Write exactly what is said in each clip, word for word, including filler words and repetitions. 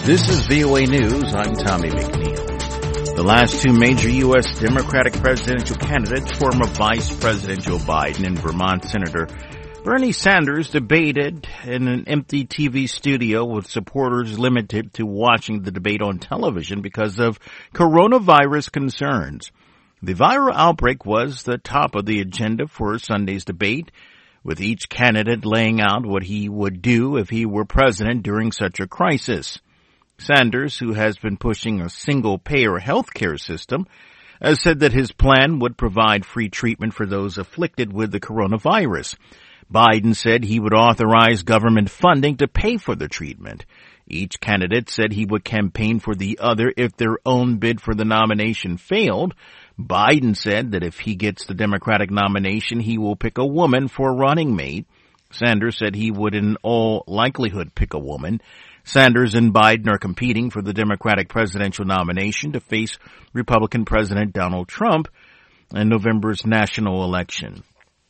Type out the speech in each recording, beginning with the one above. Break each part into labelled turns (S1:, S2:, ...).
S1: This is V O A News. I'm Tommy McNeil. The last two major U S Democratic presidential candidates, former Vice President Joe Biden and Vermont Senator Bernie Sanders, debated in an empty T V studio with supporters limited to watching the debate on television because of coronavirus concerns. The viral outbreak was the top of the agenda for Sunday's debate, with each candidate laying out what he would do if he were president during such a crisis. Sanders, who has been pushing a single-payer health care system, has said that his plan would provide free treatment for those afflicted with the coronavirus. Biden said he would authorize government funding to pay for the treatment. Each candidate said he would campaign for the other if their own bid for the nomination failed. Biden said that if he gets the Democratic nomination, he will pick a woman for running mate. Sanders said he would in all likelihood pick a woman. Sanders and Biden are competing for the Democratic presidential nomination to face Republican President Donald Trump in November's national election.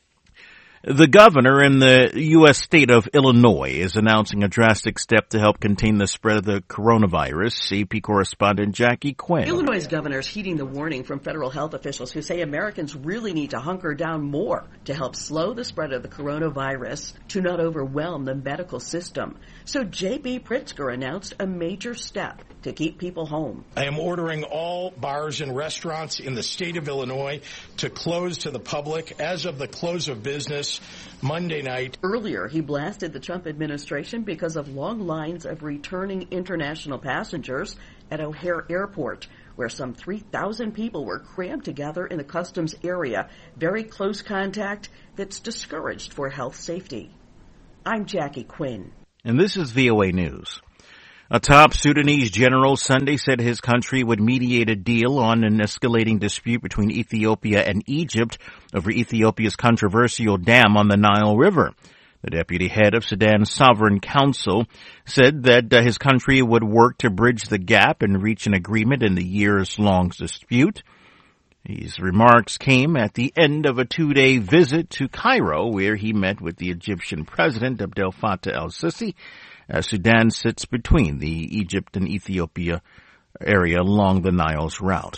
S1: The governor in the U S state of Illinois is announcing a drastic step to help contain the spread of the coronavirus. A P correspondent Jackie Quinn.
S2: Illinois' governor is heeding the warning from federal health officials who say Americans really need to hunker down more to help slow the spread of the coronavirus to not overwhelm the medical system. So J B Pritzker announced a major step to keep people home.
S3: I am ordering all bars and restaurants in the state of Illinois to close to the public as of the close of business Monday night.
S2: Earlier, he blasted the Trump administration because of long lines of returning international passengers at O'Hare Airport, where some three thousand people were crammed together in the customs area. Very close contact that's discouraged for health safety. I'm Jackie Quinn.
S1: And this is V O A News. A top Sudanese general Sunday said his country would mediate a deal on an escalating dispute between Ethiopia and Egypt over Ethiopia's controversial dam on the Nile River. The deputy head of Sudan's Sovereign Council said that uh, his country would work to bridge the gap and reach an agreement in the years-long dispute. These remarks came at the end of a two-day visit to Cairo, where he met with the Egyptian president Abdel Fattah el-Sisi, as Sudan sits between the Egypt and Ethiopia area along the Nile's route.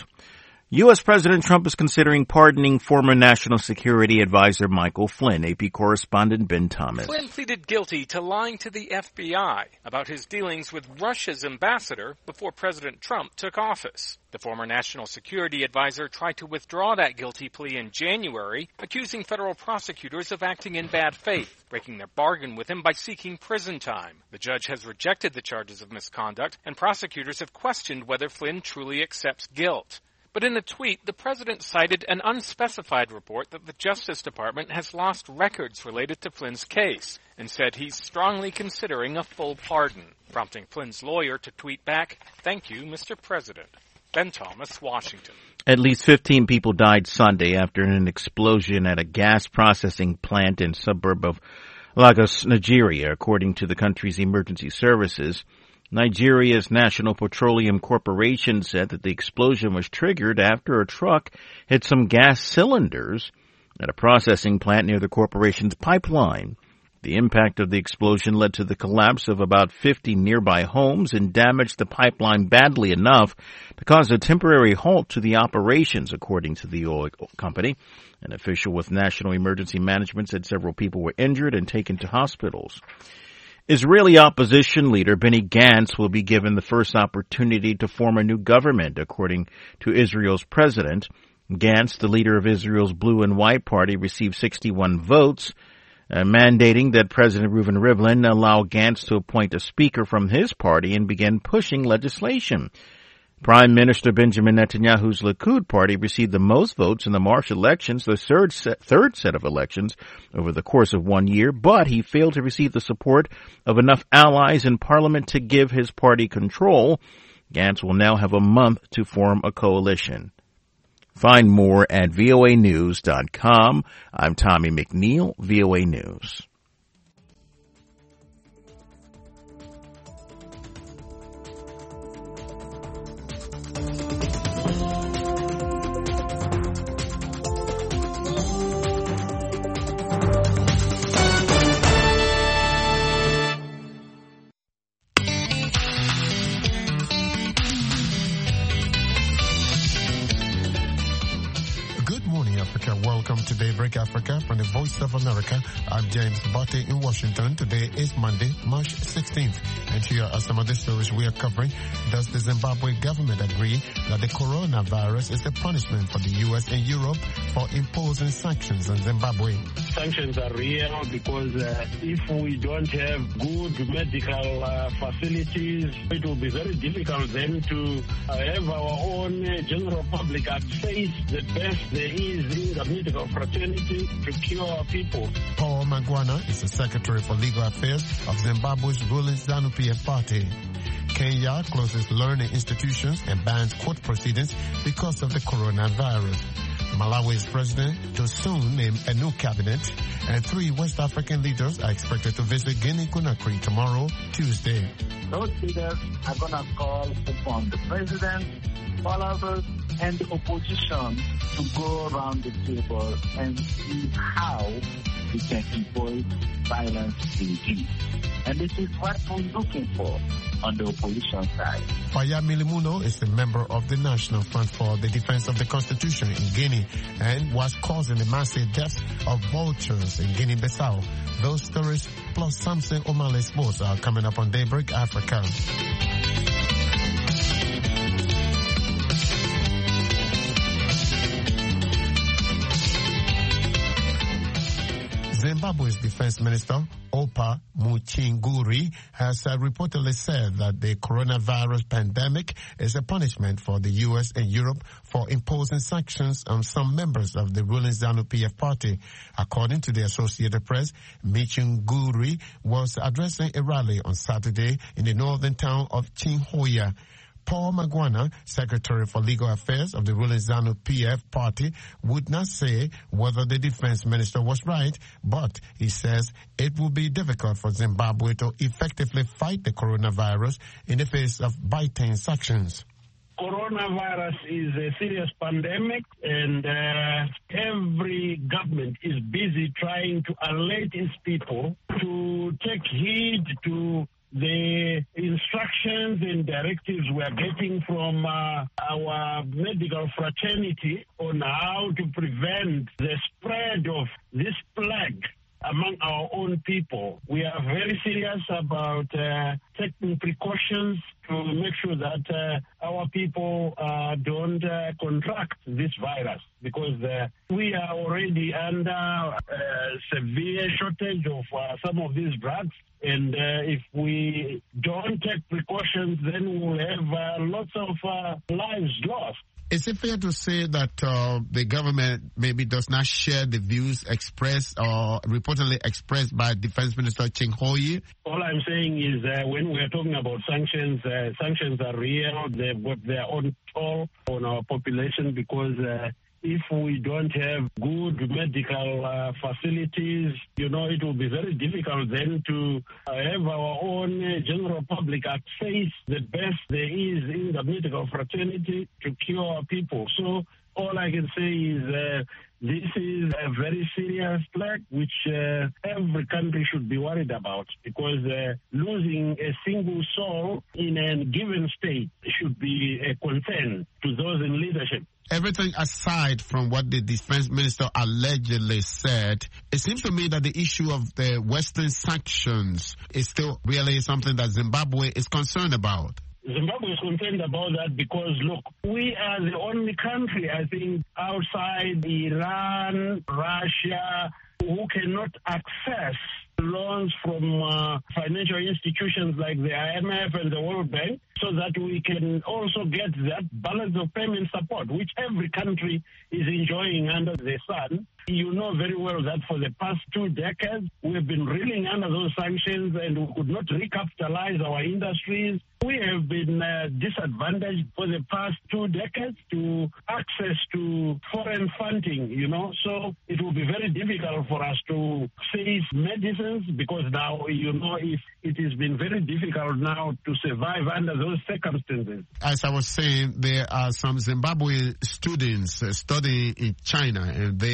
S1: U S. President Trump is considering pardoning former National Security Advisor Michael Flynn. A P correspondent Ben Thomas.
S4: Flynn pleaded guilty to lying to the F B I about his dealings with Russia's ambassador before President Trump took office. The former National Security Advisor tried to withdraw that guilty plea in January, accusing federal prosecutors of acting in bad faith, breaking their bargain with him by seeking prison time. The judge has rejected the charges of misconduct, and prosecutors have questioned whether Flynn truly accepts guilt. But in a tweet, the president cited an unspecified report that the Justice Department has lost records related to Flynn's case and said he's strongly considering a full pardon, prompting Flynn's lawyer to tweet back, "Thank you, Mister President." Ben Thomas, Washington.
S1: At least fifteen people died Sunday after an explosion at a gas processing plant in suburb of Lagos, Nigeria, according to the country's emergency services. Nigeria's National Petroleum Corporation said that the explosion was triggered after a truck hit some gas cylinders at a processing plant near the corporation's pipeline. The impact of the explosion led to the collapse of about fifty nearby homes and damaged the pipeline badly enough to cause a temporary halt to the operations, according to the oil company. An official with National Emergency Management said several people were injured and taken to hospitals. Israeli opposition leader Benny Gantz will be given the first opportunity to form a new government, according to Israel's president. Gantz, the leader of Israel's Blue and White Party, received sixty-one votes, uh, mandating that President Reuven Rivlin allow Gantz to appoint a speaker from his party and begin pushing legislation. Prime Minister Benjamin Netanyahu's Likud party received the most votes in the March elections, the third set, third set of elections over the course of one year, but he failed to receive the support of enough allies in parliament to give his party control. Gantz will now have a month to form a coalition. Find more at V O A news dot com. I'm Tommy McNeil, V O A News.
S5: Daybreak Africa from the Voice of America. I'm James Botte in Washington. Today is Monday, March sixteenth. And here are some of the stories we are covering. Does the Zimbabwe government agree that the coronavirus is a punishment for the U S and Europe for imposing sanctions on Zimbabwe?
S6: Sanctions are real because uh, if we don't have good medical uh, facilities, it will be very difficult then to uh, have our own uh, general public access the best there is in the medical fraternity to cure our people.
S5: Paul Magwana is the Secretary for Legal Affairs of Zimbabwe's ruling ZANU-P F party. Kenya closes learning institutions and bans court proceedings because of the coronavirus. Malawi's president will soon name a new cabinet, and three West African leaders are expected to visit Guinea-Conakry tomorrow, Tuesday.
S7: Those leaders are going to call upon the president, followers, and the opposition to go around the table and see how we can employ violence in Guinea. And this is what we're looking for on the opposition side.
S5: Faya Milimuno is a member of the National Front for the Defense of the Constitution in Guinea and was causing the massive deaths of vultures in Guinea-Bissau. Those stories plus Samson O'Malley Sports are coming up on Daybreak Africa. Zimbabwe's Defense Minister, Opa Muchinguri, has uh, reportedly said that the coronavirus pandemic is a punishment for the U S and Europe for imposing sanctions on some members of the ruling ZANU-P F party. According to the Associated Press, Muchinguri was addressing a rally on Saturday in the northern town of Chinhoya. Paul Magwana, Secretary for Legal Affairs of the ruling ZANU-P F party, would not say whether the defense minister was right, but he says it will be difficult for Zimbabwe to effectively fight the coronavirus in the face of biting sanctions.
S6: Coronavirus is a serious pandemic, and uh, every government is busy trying to alert its people to take heed to the instructions and directives we are getting from uh, our medical fraternity on how to prevent the spread of this plague among our own people. We are very serious about uh, taking precautions to make sure that uh, our people uh, don't uh, contract this virus, because uh, we are already under uh, severe shortage of uh, some of these drugs. And uh, if we don't take precautions, then we'll have uh, lots of uh, lives lost.
S5: Is it fair to say that uh, the government maybe does not share the views expressed or reportedly expressed by Defense Minister Chinhoyi?
S6: All I'm saying is uh, when we're talking about sanctions, uh, sanctions are real. They've got their own toll on our population because uh, if we don't have good medical uh, facilities, you know, it will be very difficult then to uh, have our own uh, general public access the best there is in the medical fraternity to cure our people. So all I can say is uh, this is a very serious plague which uh, every country should be worried about, because uh, losing a single soul in a given state should be a concern to those in leadership.
S5: Everything aside from what the defense minister allegedly said, it seems to me that the issue of the Western sanctions is still really something that Zimbabwe is concerned about.
S6: Zimbabwe is concerned about that because, look, we are the only country, I think, outside Iran, Russia, who cannot access loans from uh, financial institutions like the I M F and the World Bank, so that we can also get that balance of payment support, which every country is enjoying under the sun. You know very well that for the past two decades, we've been reeling under those sanctions and we could not recapitalize our industries. We have been uh, disadvantaged for the past two decades to access to foreign funding, you know. So it will be very difficult for us to seize medicines because now, you know, if it has been very difficult now to survive under those circumstances.
S5: As I was saying, there are some Zimbabwe students uh, studying in China, and they were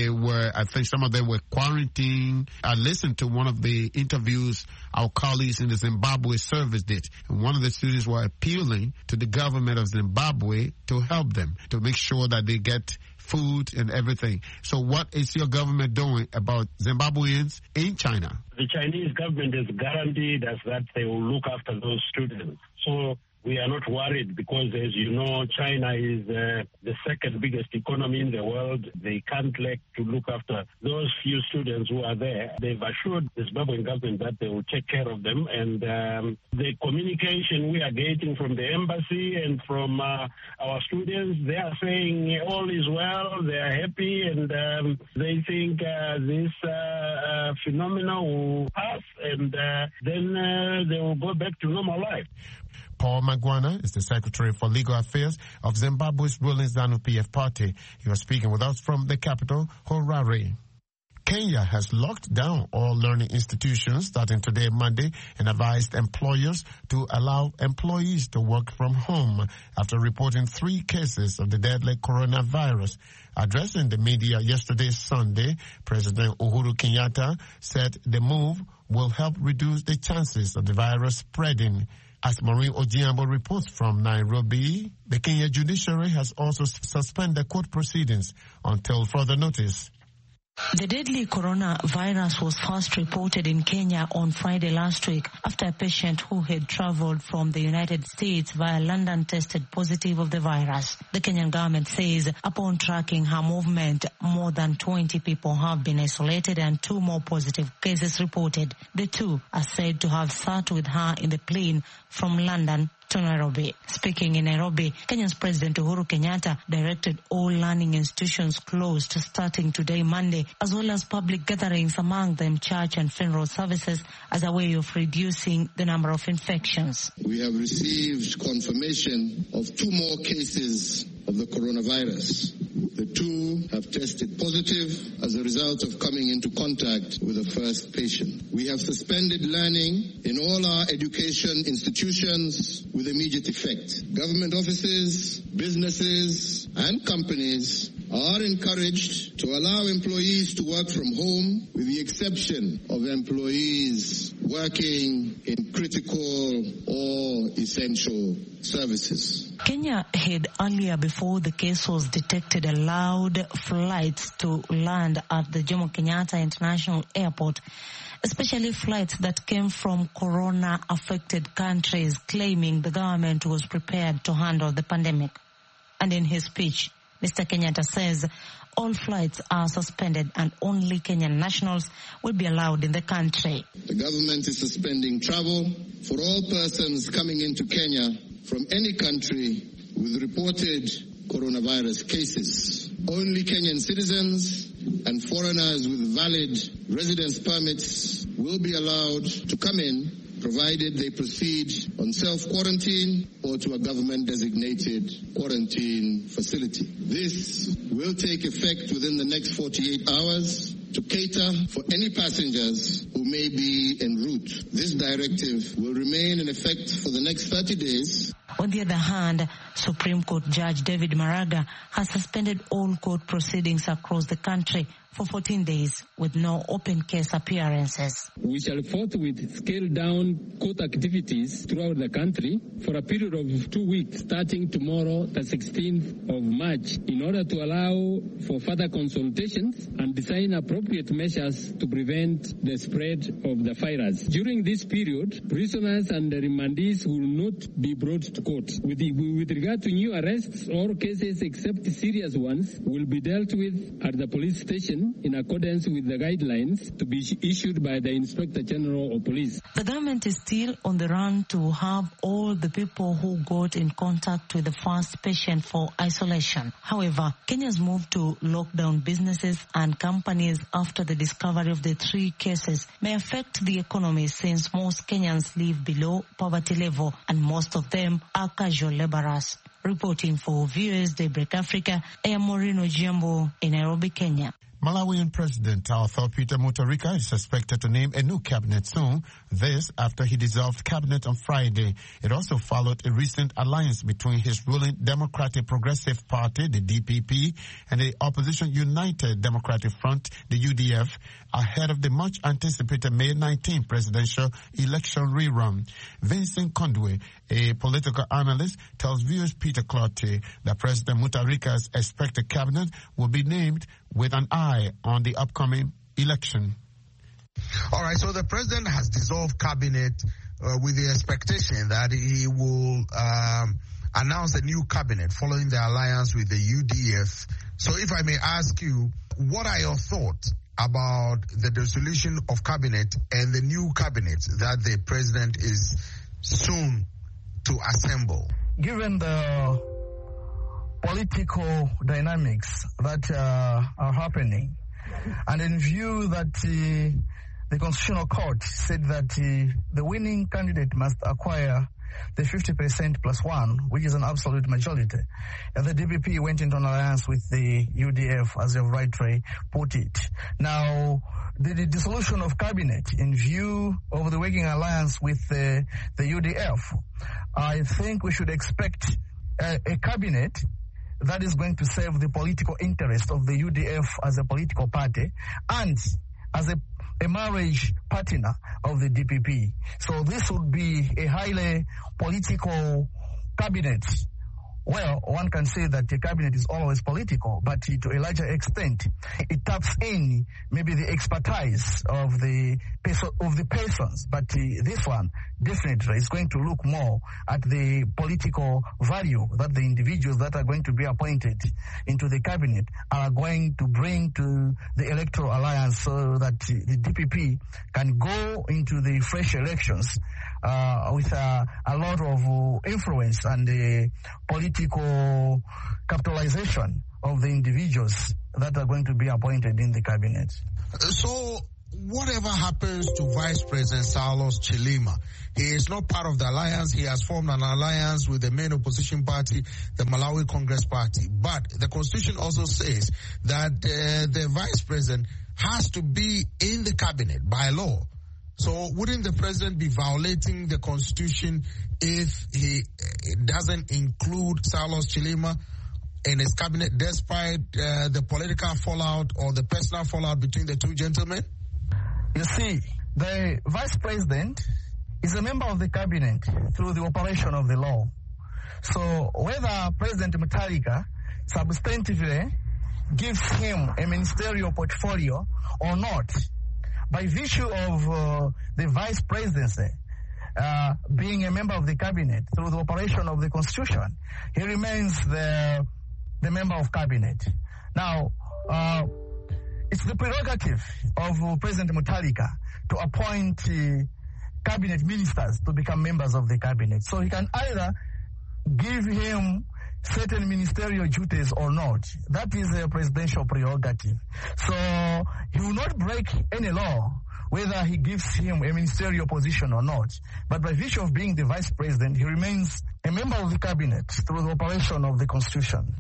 S5: were, I think some of them were quarantined. I listened to one of the interviews our colleagues in the Zimbabwe service did. And one of the students were appealing to the government of Zimbabwe to help them, to make sure that they get food and everything. So what is your government doing about Zimbabweans in China?
S6: The Chinese government has guaranteed us that they will look after those students. So we are not worried because, as you know, China is uh, the second biggest economy in the world. They can't lack to look after those few students who are there. They've assured the Zimbabwean government that they will take care of them. And um, the communication we are getting from the embassy and from uh, our students, they are saying all is well, they are happy, and um, they think uh, this uh, uh, phenomenon will pass, and uh, then uh, they will go back to normal life.
S5: Paul Magwana is the Secretary for Legal Affairs of Zimbabwe's ruling ZANU-P F party. He was speaking with us from the capital, Harare. Kenya has locked down all learning institutions starting today, Monday, and advised employers to allow employees to work from home after reporting three cases of the deadly coronavirus. Addressing the media yesterday, Sunday, President Uhuru Kenyatta said the move will help reduce the chances of the virus spreading. As Maureen Ojiambo reports from Nairobi, the Kenya judiciary has also suspended court proceedings until further notice.
S8: The deadly coronavirus was first reported in Kenya on Friday last week after a patient who had traveled from the United States via London tested positive of the virus. The Kenyan government says upon tracking her movement, more than twenty people have been isolated and two more positive cases reported. The two are said to have sat with her in the plane from London to Nairobi. Speaking in Nairobi, Kenya's President Uhuru Kenyatta directed all learning institutions closed starting today, Monday, as well as public gatherings, among them church and funeral services, as a way of reducing the number of infections.
S9: We have received confirmation of two more cases of the coronavirus. The two have tested positive as a result of coming into contact with the first patient. We have suspended learning in all our education institutions with immediate effect. Government offices, businesses, and companies are encouraged to allow employees to work from home, with the exception of employees working in critical or essential services.
S8: Kenya had earlier, before the case was detected, allowed flights to land at the Jomo Kenyatta International Airport, especially flights that came from corona-affected countries, claiming the government was prepared to handle the pandemic. And in his speech, Mister Kenyatta says all flights are suspended and only Kenyan nationals will be allowed in the country.
S9: The government is suspending travel for all persons coming into Kenya from any country with reported coronavirus cases. Only Kenyan citizens and foreigners with valid residence permits will be allowed to come in, provided they proceed on self-quarantine or to a government-designated quarantine facility. This will take effect within the next forty-eight hours to cater for any passengers who may be en route. This directive will remain in effect for the next thirty days.
S8: On the other hand, Supreme Court Judge David Maraga has suspended all court proceedings across the country for fourteen days with no open case appearances.
S10: We shall forthwith scale down court activities throughout the country for a period of two weeks starting tomorrow, the sixteenth of March, in order to allow for further consultations and design appropriate measures to prevent the spread of the virus. During this period, prisoners and remandees will not be brought to court. With, the, with regard to new arrests, all cases except serious ones will be dealt with at the police station in accordance with the guidelines to be issued by the Inspector General of Police.
S8: The government is still on the run to have all the people who got in contact with the first patient for isolation. However, Kenya's move to lock down businesses and companies after the discovery of the three cases may affect the economy, since most Kenyans live below poverty level and most of them are casual laborers. Reporting for Viewers Daybreak Africa, I am Maureen Ojiambo in Nairobi, Kenya.
S5: Malawian President Arthur Peter Mutharika is expected to name a new cabinet soon. This after he dissolved cabinet on Friday. It also followed a recent alliance between his ruling Democratic Progressive Party, the D P P, and the opposition United Democratic Front, the U D F, ahead of the much-anticipated May nineteenth presidential election rerun. Vincent Kondwe, a political analyst, tells viewers Peter Clottey that President Mutharika's expected cabinet will be named with an eye on the upcoming election.
S11: All right, so the president has dissolved cabinet uh, with the expectation that he will um, announce a new cabinet following the alliance with the U D F. So if I may ask you, what are your thoughts about the dissolution of cabinet and the new cabinet that the president is soon to assemble?
S12: Given the political dynamics that uh, are happening, and in view that uh, the Constitutional Court said that uh, the winning candidate must acquire the fifty percent plus one, which is an absolute majority. And the D P P went into an alliance with the U D F, as you've rightly put it. Now, the, the dissolution of cabinet in view of the working alliance with uh, the U D F, I think we should expect a, a cabinet that is going to serve the political interest of the U D F as a political party and as a, a marriage partner of the D P P. So this would be a highly political cabinet. Well, one can say that the cabinet is always political, but to a larger extent, it taps in maybe the expertise of the of the persons. But uh, this one definitely is going to look more at the political value that the individuals that are going to be appointed into the cabinet are going to bring to the electoral alliance, so that the D P P can go into the fresh elections uh, with uh, a lot of uh, influence and uh, political capitalization of the individuals that are going to be appointed in the cabinet.
S11: So, whatever happens to Vice President Saulos Chilima, he is not part of the alliance. He has formed an alliance with the main opposition party, the Malawi Congress Party. But the Constitution also says that uh, the Vice President has to be in the cabinet by law. So wouldn't the president be violating the Constitution if he doesn't include Saulos Chilima in his cabinet, despite uh, the political fallout or the personal fallout between the two gentlemen?
S12: You see, the vice president is a member of the cabinet through the operation of the law. So whether President Mutharika substantively gives him a ministerial portfolio or not, by virtue of uh, the vice presidency uh, being a member of the cabinet through the operation of the Constitution, he remains the the member of cabinet. Now, uh, it's the prerogative of uh, President Mutharika to appoint uh, cabinet ministers to become members of the cabinet. So he can either give him certain ministerial duties or not. That is a presidential prerogative. So he will not break any law whether he gives him a ministerial position or not. But by virtue of being the vice president, he remains a member of the cabinet through the operation of the Constitution.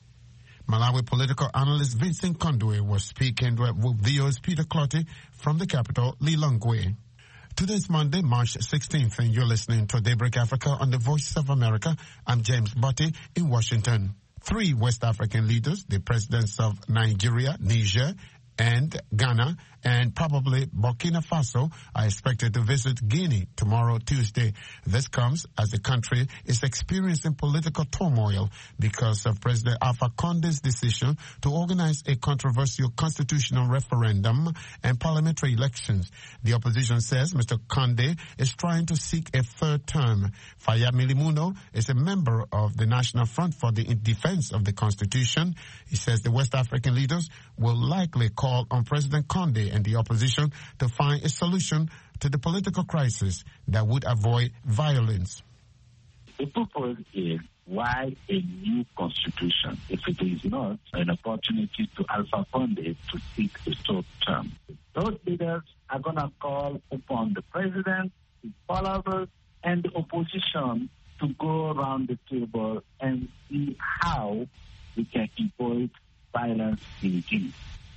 S5: Malawi political analyst Vincent Kondwe was speaking with V O's Peter Clottey from the capital, Lilongwe. Today's Monday, March sixteenth, and you're listening to Daybreak Africa on the Voice of America. I'm James Botti in Washington. Three West African leaders, the presidents of Nigeria, Niger, and Ghana, and probably Burkina Faso, are expected to visit Guinea tomorrow, Tuesday. This comes as the country is experiencing political turmoil because of President Alpha Conde's decision to organize a controversial constitutional referendum and parliamentary elections. The opposition says Mister Conde is trying to seek a third term. Faya Milimuno is a member of the National Front for the Defense of the Constitution. He says the West African leaders will likely call on President Conde and the opposition to find a solution to the political crisis that would avoid violence.
S7: The purpose is why a new constitution if it is not an opportunity to Alpha Conde to seek a third term? Those leaders are going to call upon the president, his followers, and the opposition to go around the table and see how we can avoid violence in Guinea.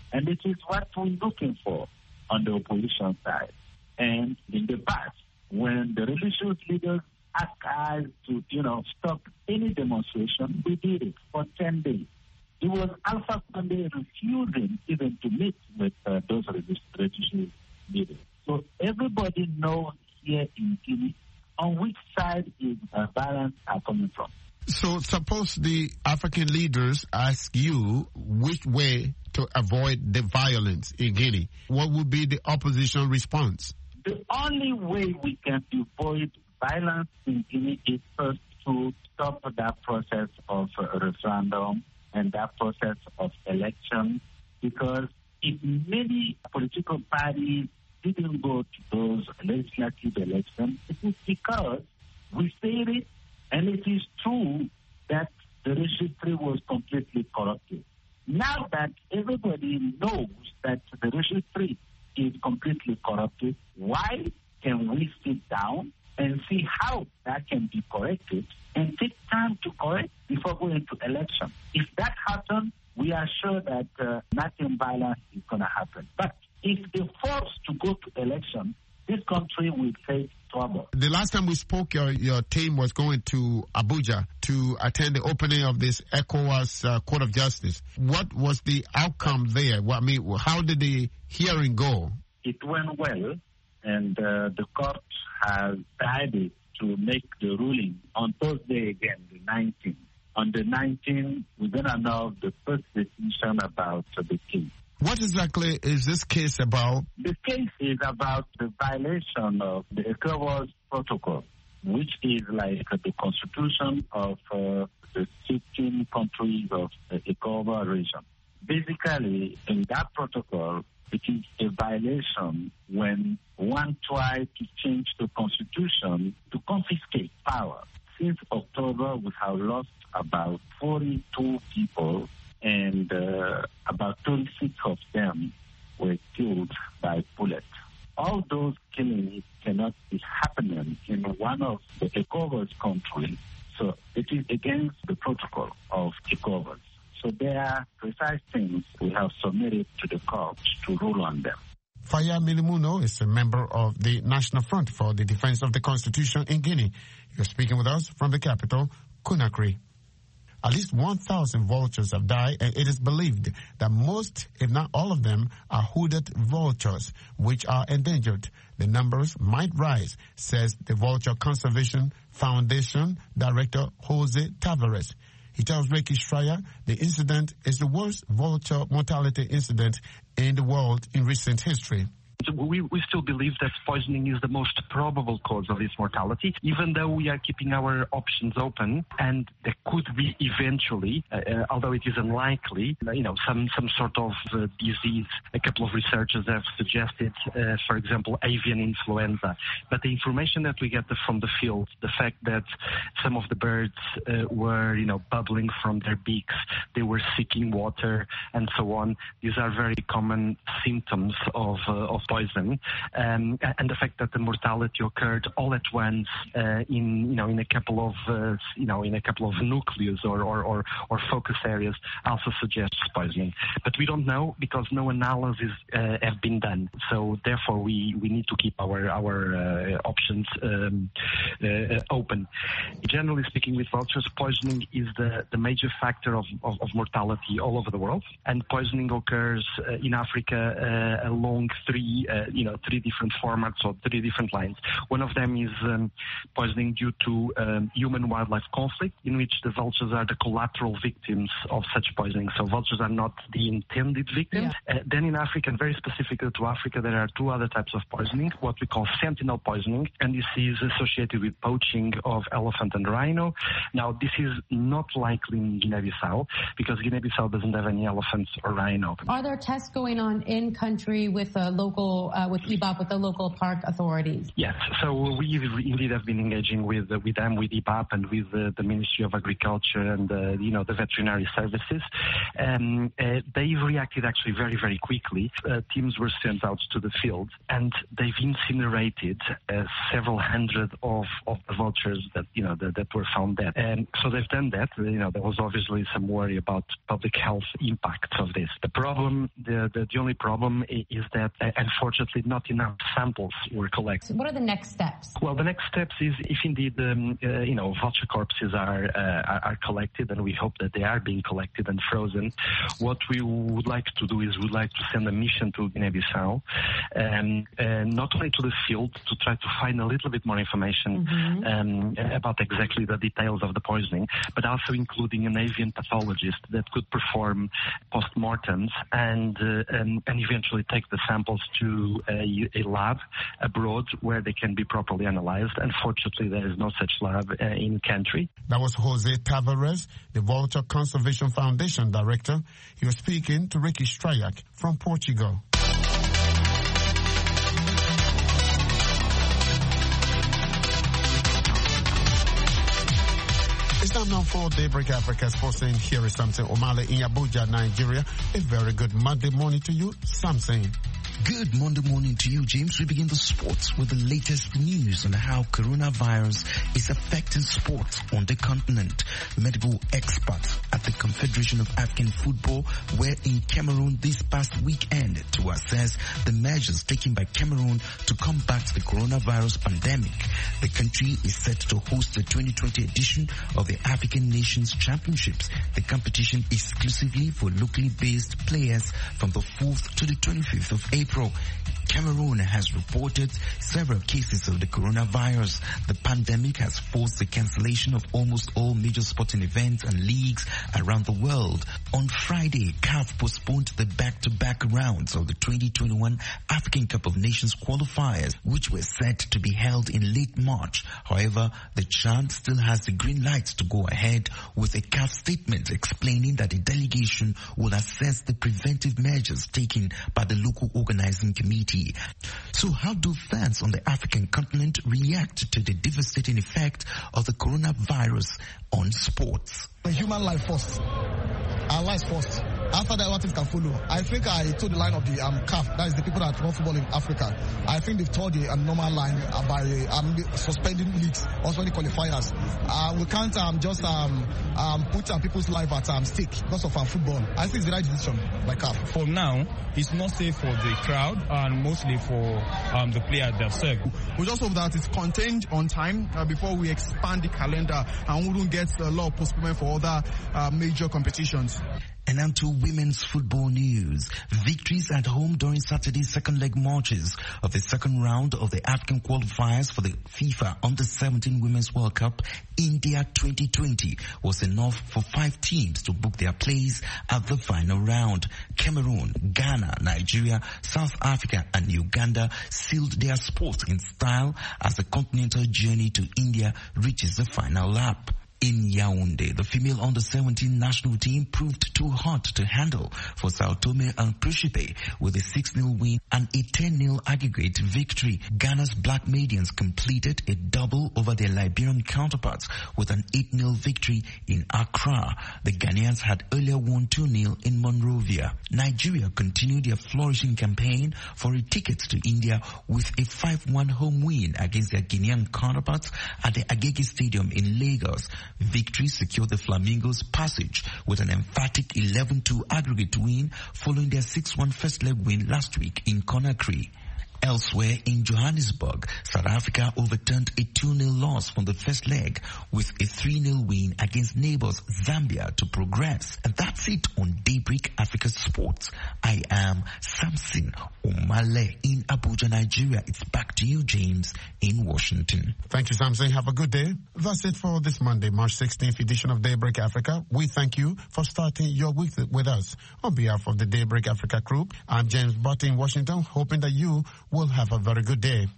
S7: And it is what we're looking for on the opposition side. And in the past, when the religious leaders asked us to, you know, stop any demonstration, we did it for ten days. It was Alpha Conde refusing even to meet with uh, those religious leaders. So everybody knows here in Guinea on which side is uh, violence are coming from.
S5: So suppose the African leaders ask you which way to avoid the violence in Guinea. What would be the opposition response?
S7: The only way we can avoid violence in Guinea is first to stop that process of uh, referendum and that process of election, because if many political parties didn't go to those legislative elections, it is because we said it, and it is true that the registry was completely corrupted. Now that everybody knows that the registry is completely corrupted, why can we sit down and see how that can be corrected and take time to correct before going to election? If that happens, we are sure that uh, nothing violent is going to happen. But if they're forced to go to election, this country will face trouble.
S5: The last time we spoke, your, your team was going to Abuja to attend the opening of this ECOWAS uh, Court of Justice. What was the outcome there? Well, I mean, how did the hearing go?
S7: It went well, and uh, the court has decided to make the ruling on Thursday again, the nineteenth. On the nineteenth, we're going to know the first decision about uh, the case.
S5: What exactly is this case about?
S7: The case is about the violation of the ECOWAS protocol, which is like uh, the constitution of uh, the sixteen countries of the ECOWAS region. Basically, in that protocol, it is a violation when one tries to change the constitution to confiscate power. Since October, we have lost about forty-two people, and uh, about thirty-six of them were killed by bullets. All those killings cannot be happening in one of the ECOWAS countries, so it is against the protocol of ECOWAS. So there are precise things we have submitted to the court to rule on them.
S5: Faya Milimuno is a member of the National Front for the Defense of the Constitution in Guinea. You're speaking with us from the capital, Conakry. At least one thousand vultures have died, and it is believed that most, if not all of them, are hooded vultures, which are endangered. The numbers might rise, says the Vulture Conservation Foundation Director Jose Tavares. He tells Ricky Schreier the incident is the worst vulture mortality incident in the world in recent history.
S13: We, we still believe that poisoning is the most probable cause of this mortality, even though we are keeping our options open, and there could be eventually, uh, uh, although it is unlikely, you know, some, some sort of uh, disease. A couple of researchers have suggested, uh, for example, avian influenza. But the information that we get from the field, the fact that some of the birds uh, were, you know, bubbling from their beaks, they were seeking water, and so on, these are very common symptoms of, uh, of poison, um, and the fact that the mortality occurred all at once uh, in you know in a couple of uh, you know in a couple of nucleus or or, or, or focus areas also suggests poisoning. But we don't know because no analysis uh, have been done. So therefore, we, we need to keep our our uh, options um, uh, open. Generally speaking, with vultures, poisoning is the, the major factor of, of, of mortality all over the world, and poisoning occurs uh, in Africa uh, along three. Uh, you know, three different formats or three different lines. One of them is um, poisoning due to um, human-wildlife conflict, in which the vultures are the collateral victims of such poisoning. So vultures are not the intended victims. Yeah. Uh, then in Africa, and very specifically to Africa, there are two other types of poisoning, what we call sentinel poisoning, and this is associated with poaching of elephant and rhino. Now, this is not likely in Guinea-Bissau, because Guinea-Bissau doesn't have any elephants or rhino.
S14: Are there tests going on in country with uh, local local, uh, with E B A P, with the local park authorities?
S13: Yes, so we indeed have been engaging with uh, with them, with E B A P, and with uh, the Ministry of Agriculture and uh, you know the veterinary services. Um, uh, they've reacted actually very very quickly. Uh, teams were sent out to the field, and they've incinerated uh, several hundred of, of the vultures that you know that, that were found dead. And so they've done that. You know, there was obviously some worry about public health impacts of this. The problem, the the, the only problem is that uh, unfortunately not enough samples were collected.
S14: So what are the next steps?
S13: Well, the next steps is if indeed um, uh, you know vulture corpses are, uh, are are collected, and we hope that they are being collected and frozen. What we would like to do is we'd like to send a mission to Guinea-Bissau, um, uh, not only to the field to try to find a little bit more information mm-hmm. um, about exactly the details of the poisoning, but also including an avian pathologist that could perform post-mortems and, uh, and and eventually take the samples to a, a lab abroad where they can be properly analyzed. Unfortunately, there is no such lab uh, in country.
S5: That was Jose Tavares, the Vulture Conservation Foundation director. He was speaking to Ricky Strayak from Portugal. It's time now for Daybreak Africa Sports. Here is Samson Omale in Abuja, Nigeria. A very good Monday morning to you, Samson.
S15: Good Monday morning to you, James. We begin the sports with the latest news on how coronavirus is affecting sports on the continent. Medical experts at the Confederation of African Football were in Cameroon this past weekend to assess the measures taken by Cameroon to combat the coronavirus pandemic. The country is set to host the twenty twenty edition of the African Nations Championships, the competition exclusively for locally based players from the fourth to the twenty-fifth of April. Cameroon has reported several cases of the coronavirus. The pandemic has forced the cancellation of almost all major sporting events and leagues around the world. On Friday, C A F postponed the back-to-back rounds of the twenty twenty-one African Cup of Nations qualifiers, which were set to be held in late March. However, the CHAN still has the green light to go ahead, with a C A F statement explaining that the delegation will assess the preventive measures taken by the local organizing committee. So how do fans on the African continent react to the devastating effect of the coronavirus on sports?
S16: Human life first. Our lives first. After that, what things can follow. I think I told the line of the um, C A F, that is the people that run football in Africa. I think they've told the um, normal line uh, by um, suspending leagues, also the qualifiers. Uh, we can't um, just um, um, put uh, people's life at um, stake because of our football. I think it's the right decision by C A F.
S17: For now, it's not safe for the crowd and mostly for um, the players themselves.
S16: We just hope that it's contained on time uh, before we expand the calendar and we don't get a lot of postponement for other uh, major competitions.
S15: And on to women's football news. Victories at home during Saturday's second leg matches of the second round of the African qualifiers for the FIFA Under seventeen Women's World Cup India twenty twenty was enough for five teams to book their place at the final round. Cameroon, Ghana, Nigeria, South Africa and Uganda sealed their spot in style as the continental journey to India reaches the final lap. In Yaoundé, the female under seventeen national team proved too hot to handle for Sao Tome and Principe with a six nil win and a ten nil aggregate victory. Ghana's Black Medians completed a double over their Liberian counterparts with an eight nil victory in Accra. The Ghanaians had earlier won two nil in Monrovia. Nigeria continued their flourishing campaign for a ticket to India with a five one home win against their Guinean counterparts at the Agege Stadium in Lagos. Victory secured the Flamingos passage with an emphatic eleven two aggregate win following their six one first leg win last week in Conakry. Elsewhere in Johannesburg, South Africa overturned a two nil loss from the first leg with a three nil win against neighbors Zambia to progress. And that's it on Daybreak Africa Sports. I am Samson Omale in Abuja, Nigeria. It's back to you, James, in Washington.
S5: Thank you, Samson. Have a good day. That's it for this Monday, March sixteenth edition of Daybreak Africa. We thank you for starting your week with us. On behalf of the Daybreak Africa group, I'm James Butt in Washington, hoping that you will have a very good day.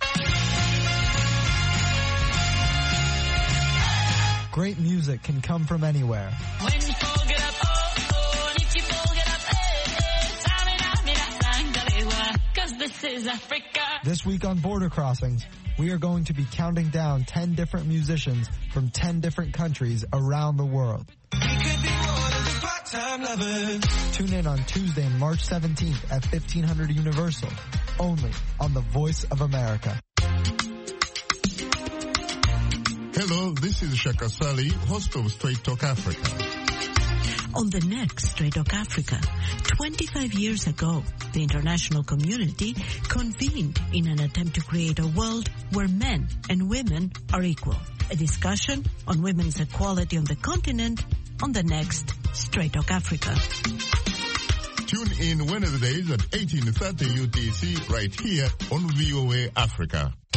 S18: Great music can come from anywhere.
S19: When you get up, oh, oh, if you get up, eh, eh, 'cause this
S8: This is Africa.
S18: This week on Border Crossings, we are going to be counting down ten different musicians from ten different countries around the world. Tune in on Tuesday, March seventeenth at fifteen hundred Universal, only on the Voice of America.
S5: Hello, this is Shaka Sali, host of Straight Talk Africa.
S19: On the next Straight Talk Africa, twenty-five years ago, the international community convened in an attempt to create a world where men and women are equal. A discussion on women's equality on the continent on the next Straight Talk Africa.
S5: Tune in Wednesdays at eighteen thirty U T C right here on V O A Africa.